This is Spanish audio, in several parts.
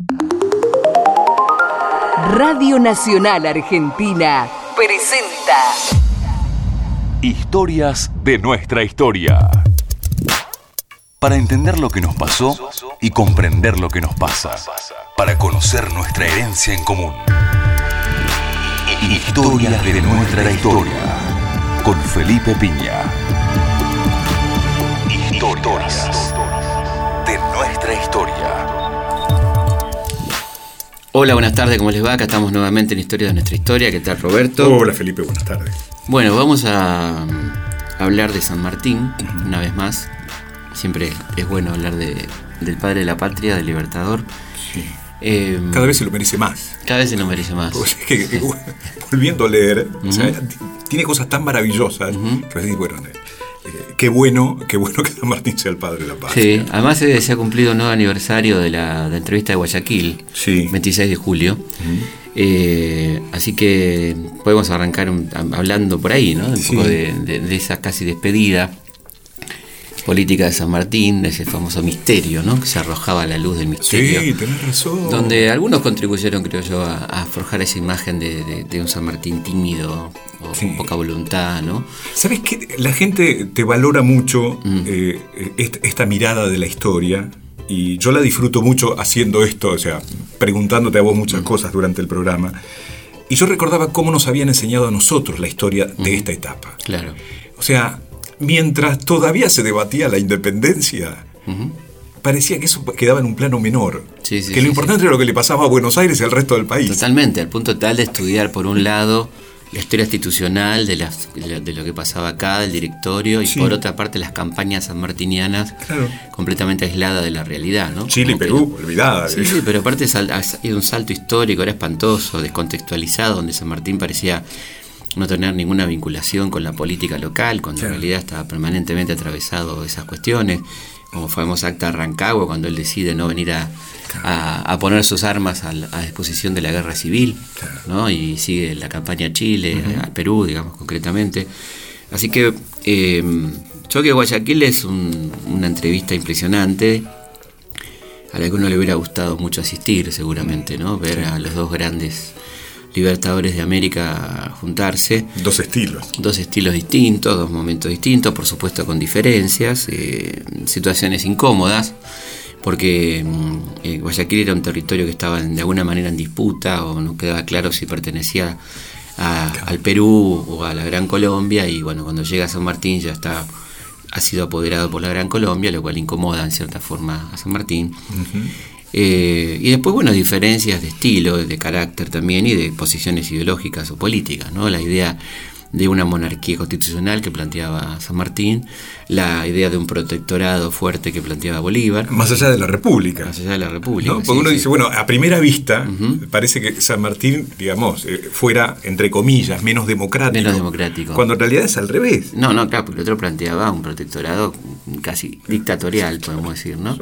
Radio Nacional Argentina presenta Historias de nuestra historia. Para entender lo que nos pasó y comprender lo que nos pasa. Para conocer nuestra herencia en común. Historias de nuestra historia. Con Felipe Piña. Historias de nuestra historia. Hola, buenas tardes, ¿cómo les va? Acá estamos nuevamente en Historia de nuestra historia. ¿Qué tal, Roberto? Hola, Felipe, buenas tardes. Bueno, vamos a hablar de San Martín, una vez más. Siempre es bueno hablar del padre de la patria, del libertador. Sí. Cada vez se lo merece más. Cada vez se lo merece más. Pues es que, volviendo a leer, o sea, tiene cosas tan maravillosas que decís, bueno, qué bueno que San Martín sea el padre de la patria. Sí, además se ha cumplido un nuevo aniversario de la entrevista de Guayaquil, sí. 26 de julio. Así que podemos arrancar hablando por ahí, ¿no? Un poco de esa casi despedida política de San Martín, de ese famoso misterio, ¿no? Que se arrojaba a la luz del misterio. Sí, tenés razón. Donde algunos contribuyeron, creo yo, a forjar esa imagen de un San Martín tímido o con poca voluntad, ¿no? ¿Sabes qué? La gente te valora mucho esta mirada de la historia, y yo la disfruto mucho haciendo esto, o sea, preguntándote a vos muchas cosas durante el programa. Y yo recordaba cómo nos habían enseñado a nosotros la historia de esta etapa. Claro. O sea, mientras todavía se debatía la independencia, parecía que eso quedaba en un plano menor. Que lo importante era lo que le pasaba a Buenos Aires y al resto del país. Totalmente, al punto tal de estudiar, por un lado, la historia institucional de lo que pasaba acá, del directorio, y por otra parte las campañas sanmartinianas, completamente aisladas de la realidad, ¿no? Chile y Perú, olvidada. Sí, pero aparte ha sido un salto histórico, era espantoso, descontextualizado, donde San Martín parecía no tener ninguna vinculación con la política local, cuando en realidad estaba permanentemente atravesado de esas cuestiones, como famosa acta de Rancagua, cuando él decide no venir a poner sus armas a disposición de la guerra civil, ¿no? Y sigue la campaña a Chile, a Perú, digamos, concretamente. Así que Choque Guayaquil es una entrevista impresionante, a la que uno le hubiera gustado mucho asistir, seguramente, ¿no? Ver a los dos grandes libertadores de América juntarse. Dos estilos distintos, dos momentos distintos, por supuesto con diferencias, situaciones incómodas, porque Guayaquil era un territorio que estaba de alguna manera en disputa, o no quedaba claro si pertenecía al Perú o a la Gran Colombia, y bueno, cuando llega a San Martín ya ha sido apoderado por la Gran Colombia, lo cual incomoda en cierta forma a San Martín. Y después, bueno, diferencias de estilo, de carácter también, y de posiciones ideológicas o políticas, ¿no? La idea de una monarquía constitucional que planteaba San Martín, la idea de un protectorado fuerte que planteaba Bolívar. Más allá de la República. Más allá de la República. ¿No? Porque uno dice, bueno, a primera vista, parece que San Martín, digamos, fuera, entre comillas, menos democrático. Menos democrático. Cuando en realidad es al revés. No, claro, porque el otro planteaba un protectorado casi dictatorial, podemos decir, ¿no?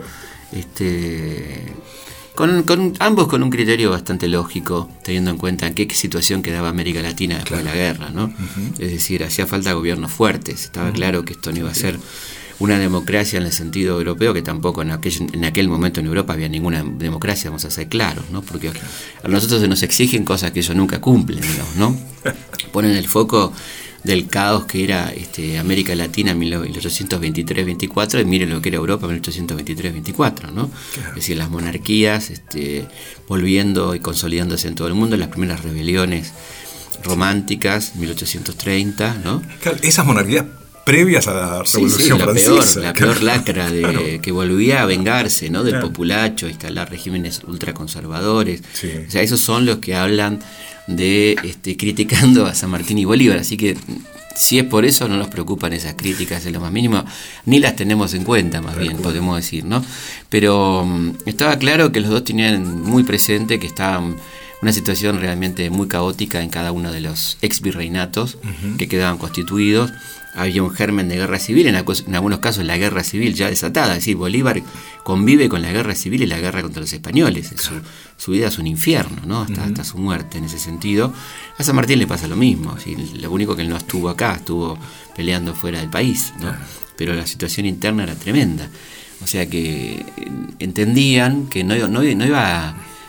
Con ambos con un criterio bastante lógico, teniendo en cuenta en qué situación quedaba América Latina después de la guerra, ¿no? Es decir, hacía falta gobiernos fuertes. Estaba claro que esto no iba a ser una democracia en el sentido europeo, que tampoco en aquel momento en Europa había ninguna democracia, vamos a ser claros, ¿no? Porque a nosotros se nos exigen cosas que ellos nunca cumplen, digamos, ¿no? Ponen el foco del caos que era América Latina en 1823-24, y miren lo que era Europa en 1823-24, ¿no? Es decir, las monarquías volviendo y consolidándose en todo el mundo, las primeras rebeliones románticas, 1830, ¿no? Claro, esas monarquías previas a la Revolución Francesa. La peor lacra que volvía a vengarse, ¿no? Del populacho, a instalar regímenes ultraconservadores. O sea, esos son los que hablan de criticando a San Martín y Bolívar. Así que si es por eso, no nos preocupan esas críticas en lo más mínimo, ni las tenemos en cuenta, más bien, podemos decir, ¿no? Pero estaba claro que los dos tenían muy presente que estaban una situación realmente muy caótica en cada uno de los ex virreinatos que quedaban constituidos. Había un germen de guerra civil, en algunos casos la guerra civil ya desatada. Es decir, Bolívar convive con la guerra civil y la guerra contra los españoles. Su vida es un infierno, ¿no? Hasta su muerte en ese sentido. A San Martín le pasa lo mismo. ¿Sí? Lo único que él no estuvo acá, estuvo peleando fuera del país, ¿no? Pero la situación interna era tremenda. O sea que entendían que no iba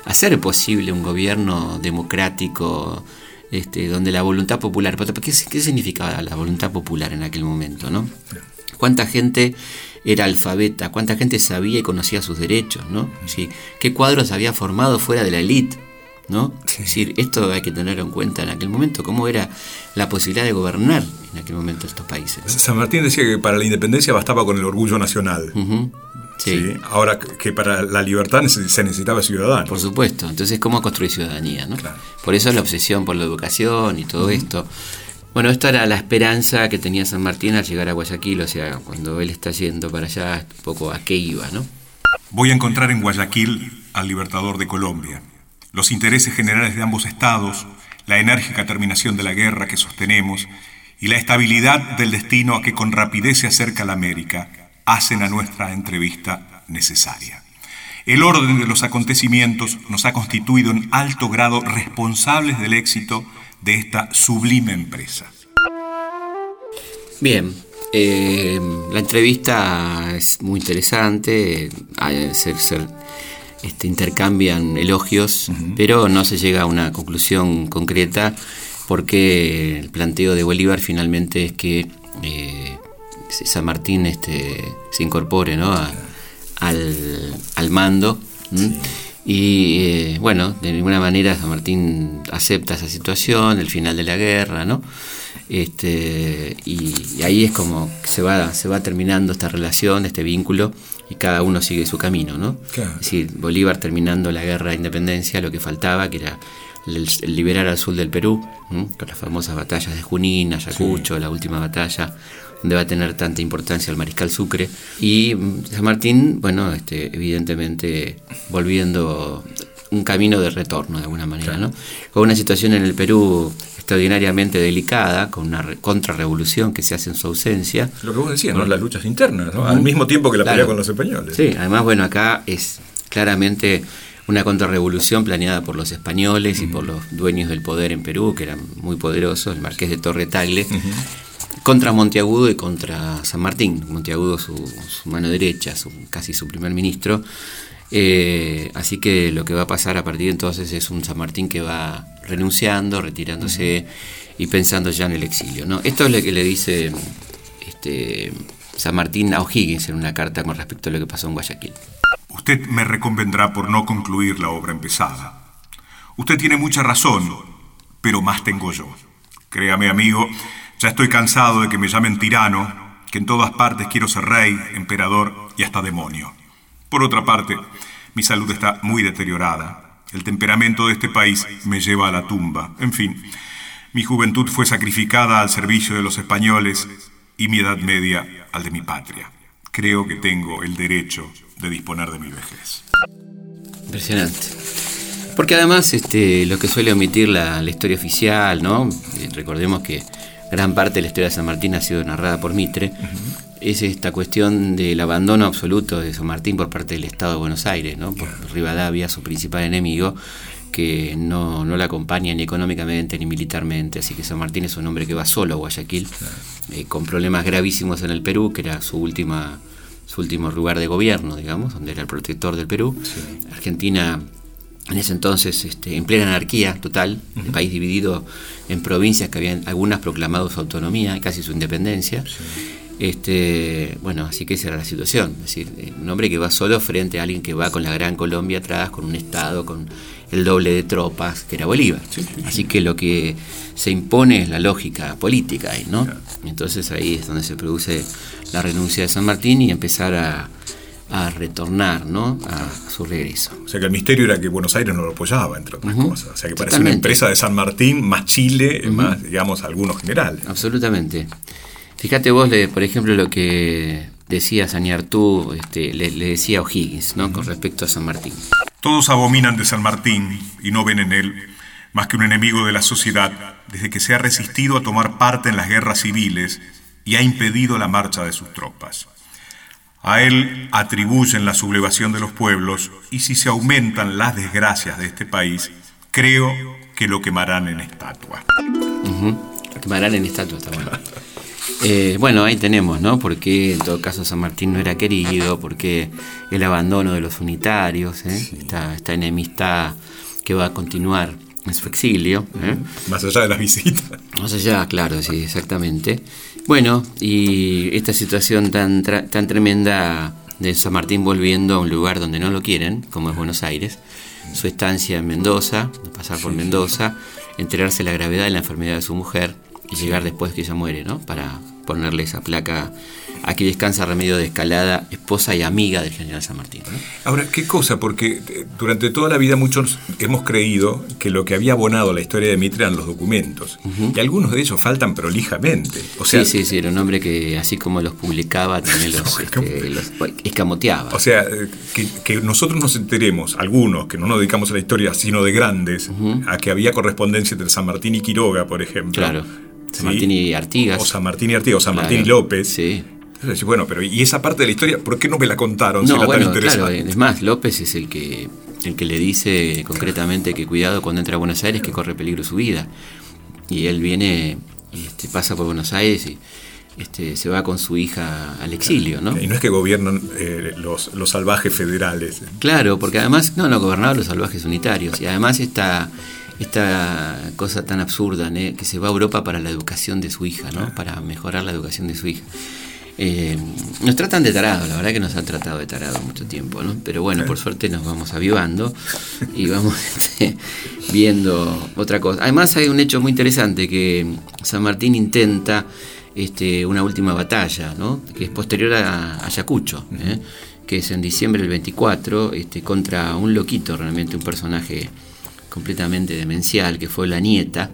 hacer posible un gobierno democrático, donde la voluntad popular... ¿Qué significaba la voluntad popular en aquel momento, no? ¿Cuánta gente era alfabeta? ¿Cuánta gente sabía y conocía sus derechos, no? ¿Sí? ¿Qué cuadros había formado fuera de la élite, ¿no? Sí. Es decir, esto hay que tenerlo en cuenta en aquel momento, cómo era la posibilidad de gobernar en aquel momento estos países. San Martín decía que para la independencia bastaba con el orgullo nacional. Uh-huh. Sí. Sí. Ahora que para la libertad se necesitaba ciudadanos. Por supuesto. Entonces, ¿cómo construir ciudadanía, no? Claro. Por eso la obsesión por la educación y todo esto. Bueno, esto era la esperanza que tenía San Martín al llegar a Guayaquil, o sea, cuando él está yendo para allá, un poco a qué iba, ¿no? Voy a encontrar en Guayaquil al libertador de Colombia. Los intereses generales de ambos estados, la enérgica terminación de la guerra que sostenemos y la estabilidad del destino a que con rapidez se acerca la América hacen a nuestra entrevista necesaria. El orden de los acontecimientos nos ha constituido en alto grado responsables del éxito de esta sublime empresa. Bien, la entrevista es muy interesante, intercambian elogios, pero no se llega a una conclusión concreta, porque el planteo de Bolívar finalmente es que San Martín se incorpore, ¿no? al mando. Sí. Y bueno, de ninguna manera San Martín acepta esa situación, el final de la guerra, ¿no? Y ahí es como que se va terminando esta relación, este vínculo, y cada uno sigue su camino, ¿no? Claro. Es decir, Bolívar terminando la guerra de independencia, lo que faltaba, que era el liberar al sur del Perú, con las famosas batallas de Junín, Ayacucho, sí. La última batalla, donde va a tener tanta importancia el mariscal Sucre, y San Martín, bueno, evidentemente volviendo un camino de retorno de alguna manera, claro. ¿no? Con una situación en el Perú extraordinariamente delicada, con una contrarrevolución que se hace en su ausencia. Lo que vos decías, ¿no? Las luchas internas, ¿no? Al mismo tiempo que la pelea con los españoles. Sí, además, bueno, acá es claramente una contrarrevolución planeada por los españoles y por los dueños del poder en Perú, que eran muy poderosos, el marqués de Torre Tagle, contra Monteagudo y contra San Martín. Monteagudo su mano derecha, casi su primer ministro. Así que lo que va a pasar a partir de entonces es un San Martín que va renunciando, retirándose y pensando ya en el exilio, ¿no? Esto es lo que le dice San Martín a O'Higgins en una carta con respecto a lo que pasó en Guayaquil. Usted me reconvendrá por no concluir la obra empezada. Usted tiene mucha razón, pero más tengo yo. Créame, amigo, ya estoy cansado de que me llamen tirano, que en todas partes quiero ser rey, emperador y hasta demonio. Por otra parte, mi salud está muy deteriorada. El temperamento de este país me lleva a la tumba. En fin, mi juventud fue sacrificada al servicio de los españoles y mi edad media al de mi patria. Creo que tengo el derecho de disponer de mi vejez. Impresionante. Porque además lo que suele omitir la historia oficial, ¿no? Recordemos que gran parte de la historia de San Martín ha sido narrada por Mitre. Es esta cuestión del abandono absoluto de San Martín por parte del Estado de Buenos Aires, ¿no? Por Rivadavia, su principal enemigo, que no la acompaña ni económicamente ni militarmente. Así que San Martín es un hombre que va solo a Guayaquil, con problemas gravísimos en el Perú, que era su último lugar de gobierno, digamos, donde era el protector del Perú. Sí. Argentina, en ese entonces, en plena anarquía total, el país dividido en provincias que habían algunas proclamado su autonomía, casi su independencia. Sí. Bueno, así que esa era la situación. Es decir, un hombre que va solo frente a alguien que va con la Gran Colombia atrás, con un Estado, con el doble de tropas, que era Bolívar. Sí. Así que lo que se impone es la lógica política ahí, ¿no? Claro. Entonces ahí es donde se produce la renuncia de San Martín y empezar a retornar, ¿no? A su regreso. O sea que el misterio era que Buenos Aires no lo apoyaba, entre otras cosas. O sea que parecía una empresa de San Martín, más Chile, más, digamos, algunos generales. Absolutamente. Fíjate vos, por ejemplo, lo que decía Sañartú, le decía a O'Higgins, ¿no? Con respecto a San Martín. Todos abominan de San Martín y no ven en él más que un enemigo de la sociedad desde que se ha resistido a tomar parte en las guerras civiles y ha impedido la marcha de sus tropas. A él atribuyen la sublevación de los pueblos y si se aumentan las desgracias de este país, creo que lo quemarán en estatua. Lo quemarán en estatua, está bueno. Bueno, ahí tenemos, ¿no? Porque en todo caso San Martín no era querido, porque el abandono de los unitarios, sí. esta enemistad que va a continuar en su exilio. Más allá de las visitas. Más allá, claro, sí, exactamente. Bueno, y esta situación tan tremenda de San Martín volviendo a un lugar donde no lo quieren, como es Buenos Aires, su estancia en Mendoza, pasar por Mendoza, enterarse de la gravedad de la enfermedad de su mujer y llegar después que ella muere, ¿no? Para ponerle esa placa: aquí descansa Remedio de Escalada, esposa y amiga del general San Martín, ¿no? Ahora, qué cosa, porque durante toda la vida muchos hemos creído que lo que había abonado la historia de Mitre eran los documentos, y algunos de ellos faltan prolijamente. O sea, sí, era un hombre que así como los publicaba también los escamoteaba. O sea, que nosotros nos enteremos, algunos que no nos dedicamos a la historia sino de grandes, a que había correspondencia entre San Martín y Quiroga, por ejemplo. Claro. San Martín y Artigas. O San Martín y Artigas, o San Martín y López. Sí. Entonces, bueno, pero ¿y esa parte de la historia por qué no me la contaron? Si era tan interesante. Claro, es más, López es el que le dice concretamente que cuidado cuando entra a Buenos Aires, que corre peligro su vida. Y él viene, pasa por Buenos Aires y se va con su hija al exilio, ¿no? Y no es que gobiernan los salvajes federales. Claro, porque además no gobernaban los salvajes unitarios. Y además esta cosa tan absurda, ¿no? Que se va a Europa para la educación de su hija, ¿no? Para mejorar la educación de su hija. Nos tratan de tarados, la verdad que nos han tratado de tarados mucho tiempo, ¿no? Pero bueno, por suerte nos vamos avivando y vamos viendo otra cosa. Además hay un hecho muy interesante, que San Martín intenta una última batalla, ¿no? Que es posterior a Ayacucho, que es en diciembre del 24, contra un loquito, realmente un personaje completamente demencial, que fue la nieta,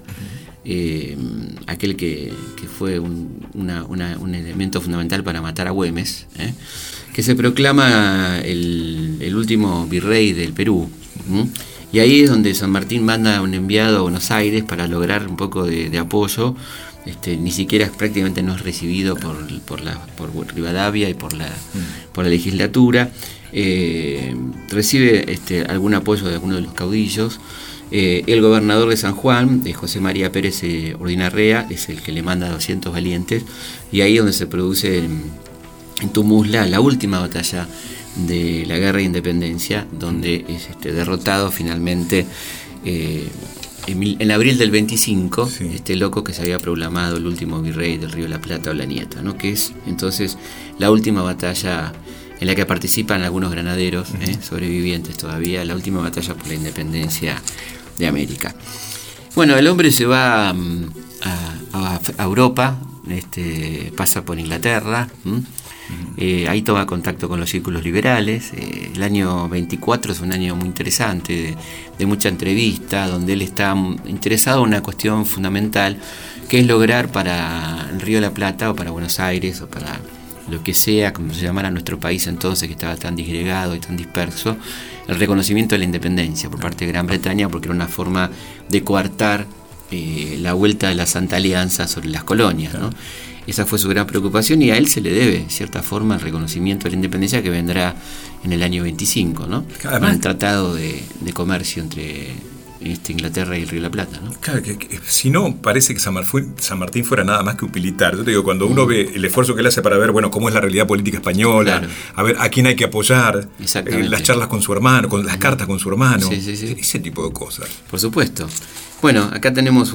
aquel que fue un elemento fundamental para matar a Güemes, que se proclama el último virrey del Perú. Y ahí es donde San Martín manda un enviado a Buenos Aires para lograr un poco de apoyo. Ni siquiera prácticamente no es recibido por Rivadavia y por la legislatura. Recibe algún apoyo de algunos de los caudillos. El gobernador de San Juan, José María Pérez Ordinarrea, es el que le manda 200 valientes, y ahí es donde se produce en Tumusla la última batalla de la Guerra de Independencia, donde es derrotado finalmente en abril del 25, este loco que se había proclamado el último virrey del Río de la Plata, o la nieta, ¿no? Que es entonces la última batalla en la que participan algunos granaderos sobrevivientes todavía, la última batalla por la independencia de América. Bueno, el hombre se va a Europa, pasa por Inglaterra, ahí toma contacto con los círculos liberales. El año 24 es un año muy interesante, de mucha entrevista, donde él está interesado en una cuestión fundamental, que es lograr para el Río de la Plata, o para Buenos Aires, o para lo que sea, como se llamara nuestro país entonces, que estaba tan disgregado y tan disperso, el reconocimiento de la independencia por parte de Gran Bretaña, porque era una forma de coartar la vuelta de la Santa Alianza sobre las colonias, ¿no? Esa fue su gran preocupación, y a él se le debe, de cierta forma, el reconocimiento de la independencia, que vendrá en el año 25, ¿no? Con el tratado de comercio entre Inglaterra y el Río de la Plata, ¿no? Claro, que si no, parece que San Martín fuera nada más que utilitario. Yo te digo, cuando uno ve el esfuerzo que él hace para ver, bueno, cómo es la realidad política española, a ver a quién hay que apoyar, las charlas con su hermano, con las cartas con su hermano, ese tipo de cosas. Por supuesto. Bueno, acá tenemos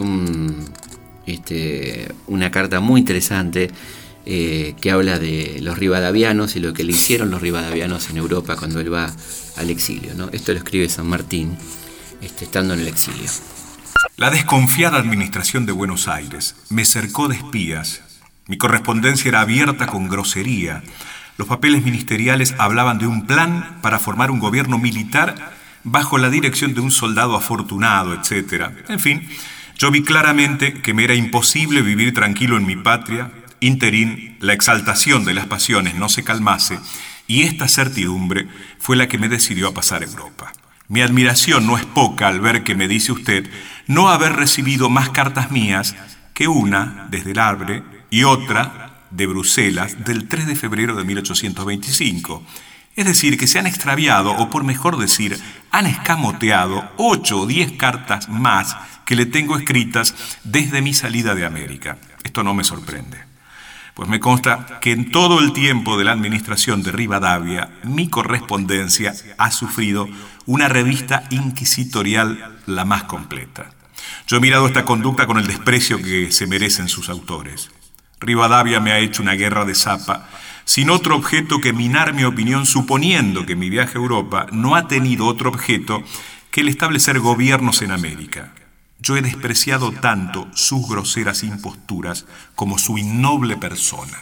una carta muy interesante que habla de los rivadavianos y lo que le hicieron los rivadavianos en Europa cuando él va al exilio, ¿no? Esto lo escribe San Martín estando en el exilio. La desconfiada administración de Buenos Aires me cercó de espías. Mi correspondencia era abierta con grosería. Los papeles ministeriales hablaban de un plan para formar un gobierno militar bajo la dirección de un soldado afortunado, etc. En fin, yo vi claramente que me era imposible vivir tranquilo en mi patria. Interín, la exaltación de las pasiones no se calmase, y esta certidumbre fue la que me decidió a pasar a Europa. Mi admiración no es poca al ver que me dice usted no haber recibido más cartas mías que una desde el Havre y otra de Bruselas del 3 de febrero de 1825. Es decir, que se han extraviado, o por mejor decir, han escamoteado 8 o 10 cartas más que le tengo escritas desde mi salida de América. Esto no me sorprende. Pues me consta que en todo el tiempo de la administración de Rivadavia, mi correspondencia ha sufrido una revista inquisitorial la más completa. Yo he mirado esta conducta con el desprecio que se merecen sus autores. Rivadavia me ha hecho una guerra de zapa, sin otro objeto que minar mi opinión, suponiendo que mi viaje a Europa no ha tenido otro objeto que el establecer gobiernos en América. Yo he despreciado tanto sus groseras imposturas como su innoble persona.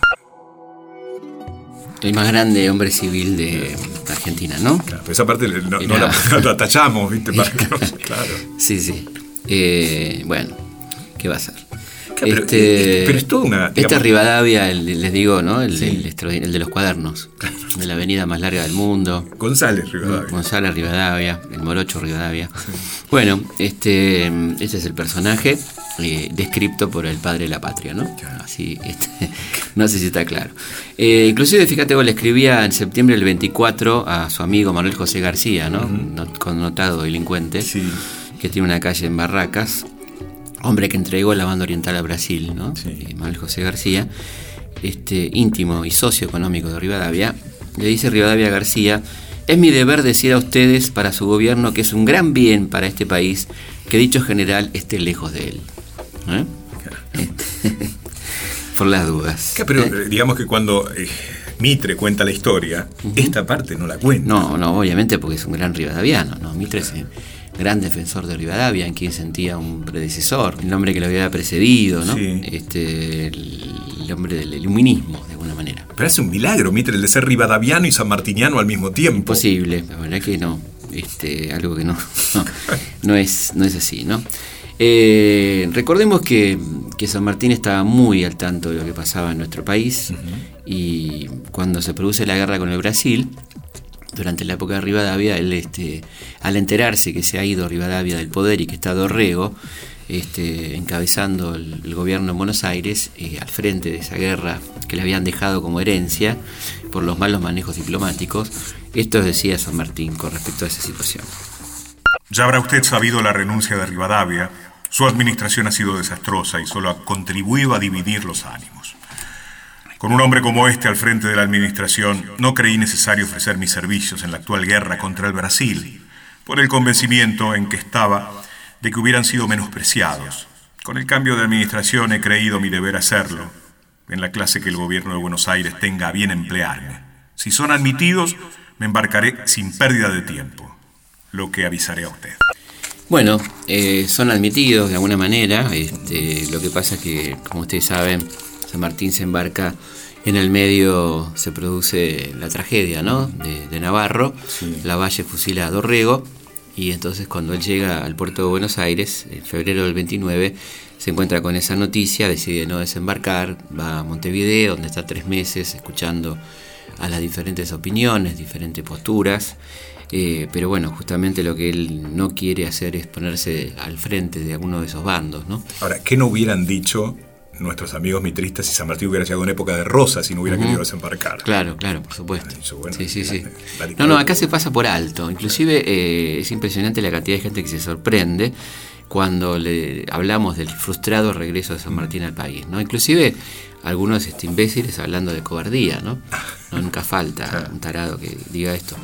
El más grande hombre civil de Argentina, ¿no? Claro, pero esa parte no la tachamos, ¿viste? Claro. Sí. Bueno, ¿qué va a hacer? Pero es toda una... Digamos, esta Rivadavia, les digo, ¿no? El de los cuadernos, claro, de la avenida más larga del mundo. González Rivadavia, el morocho Rivadavia. Sí. Bueno, este es el personaje descripto por el padre de la patria, ¿no? Claro. Así, no sé si está claro. Inclusive, fíjate, vos le escribía en septiembre del 24 a su amigo Manuel José García, ¿no? Connotado delincuente, sí, que tiene una calle en Barracas. Hombre que entregó la banda oriental a Brasil, ¿no? Sí. Manuel José García, íntimo y socio económico de Rivadavia, le dice Rivadavia a García: es mi deber decir a ustedes para su gobierno que es un gran bien para este país que dicho general esté lejos de él. Por las dudas. Pero digamos que cuando Mitre cuenta la historia, esta parte no la cuenta. No, obviamente porque es un gran rivadaviano, ¿no? Mitre es gran defensor de Rivadavia, en quien sentía un predecesor, el hombre que lo había precedido, ¿no? Sí. El hombre del iluminismo, de alguna manera. Pero hace un milagro, Mitre, el de ser rivadaviano y sanmartiniano al mismo tiempo. Imposible, la verdad que no. Algo que no es así, ¿no? Recordemos que San Martín estaba muy al tanto de lo que pasaba en nuestro país, y cuando se produce la guerra con el Brasil, durante la época de Rivadavia, él, al enterarse que se ha ido Rivadavia del poder y que está Dorrego encabezando el gobierno en Buenos Aires, al frente de esa guerra que le habían dejado como herencia por los malos manejos diplomáticos, esto decía San Martín con respecto a esa situación. Ya habrá usted sabido la renuncia de Rivadavia. Su administración ha sido desastrosa y solo ha contribuido a dividir los ánimos. Con un hombre como este al frente de la administración, no creí necesario ofrecer mis servicios en la actual guerra contra el Brasil, por el convencimiento en que estaba de que hubieran sido menospreciados. Con el cambio de administración he creído mi deber hacerlo, en la clase que el gobierno de Buenos Aires tenga a bien emplearme. Si son admitidos, me embarcaré sin pérdida de tiempo, lo que avisaré a usted. Bueno, son admitidos de alguna manera. Lo que pasa es que, como ustedes saben, San Martín se embarca, en el medio se produce la tragedia, ¿no? de Navarro, sí. Lavalle fusila a Dorrego, y entonces cuando él llega al puerto de Buenos Aires, en febrero del 29, se encuentra con esa noticia, decide no desembarcar, va a Montevideo, donde está 3 meses escuchando a las diferentes opiniones, diferentes posturas, pero bueno, justamente lo que él no quiere hacer es ponerse al frente de alguno de esos bandos, ¿no? Ahora, ¿qué no hubieran dicho nuestros amigos mitristas si San Martín hubiera llegado a una época de rosas y no hubiera querido desembarcar? Claro, por supuesto. Bueno, sí. No, acá se pasa por alto. Inclusive es impresionante la cantidad de gente que se sorprende cuando le hablamos del frustrado regreso de San Martín al país, ¿no? Inclusive algunos imbéciles hablando de cobardía, ¿no? Nunca falta un tarado que diga esto.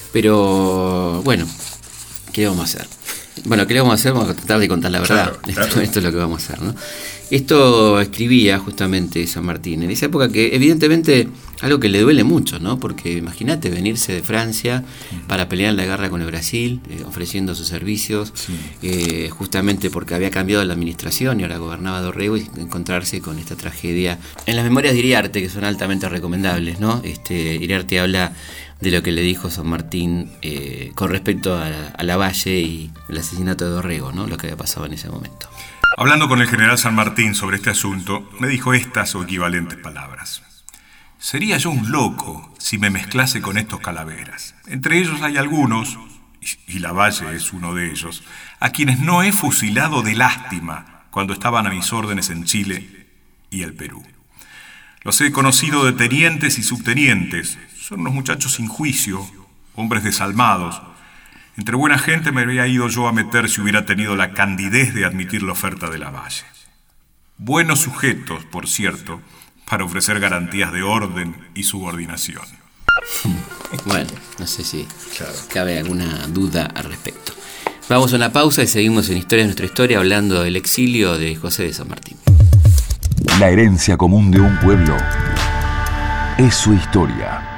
Pero bueno, ¿qué vamos a hacer? Bueno, ¿qué le vamos a hacer? Vamos a tratar de contar la verdad. Claro. Esto es lo que vamos a hacer, ¿no? Esto escribía justamente San Martín en esa época, que evidentemente algo que le duele mucho, ¿no? Porque imagínate venirse de Francia para pelear la guerra con el Brasil, ofreciendo sus servicios, justamente porque había cambiado la administración y ahora gobernaba Dorrego, y encontrarse con esta tragedia. En las memorias de Iriarte, que son altamente recomendables, ¿no? Iriarte habla de lo que le dijo San Martín con respecto a Lavalle y el asesinato de Dorrego, ¿no? Lo que había pasado en ese momento. Hablando con el general San Martín sobre este asunto, me dijo estas o equivalentes palabras. Sería yo un loco si me mezclase con estos calaveras. Entre ellos hay algunos, y Lavalle es uno de ellos, a quienes no he fusilado de lástima cuando estaban a mis órdenes en Chile y el Perú. Los he conocido de tenientes y subtenientes. Son unos muchachos sin juicio, hombres desalmados. Entre buena gente me habría ido yo a meter si hubiera tenido la candidez de admitir la oferta de Lavalle. Buenos sujetos, por cierto, para ofrecer garantías de orden y subordinación. Bueno, no sé si cabe alguna duda al respecto. Vamos a una pausa y seguimos en Historia de nuestra historia hablando del exilio de José de San Martín. La herencia común de un pueblo es su historia.